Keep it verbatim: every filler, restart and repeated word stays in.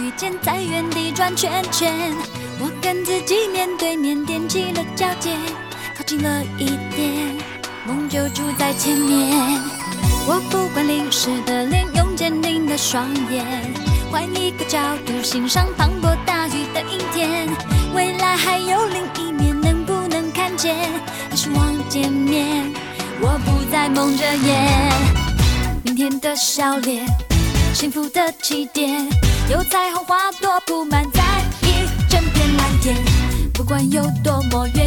遇见，在原地转圈圈。我跟自己面对面，踮起了脚尖，靠近了一点，梦就住在前面。我不管淋湿的脸，用坚定的双眼，换一个角度欣赏磅礴大雨的阴天。未来还有另一面，能不能看见？还是望见面？我不再蒙着眼。明天的笑脸，幸福的起点，有彩虹花朵铺满在一整片蓝天。不管有多么远，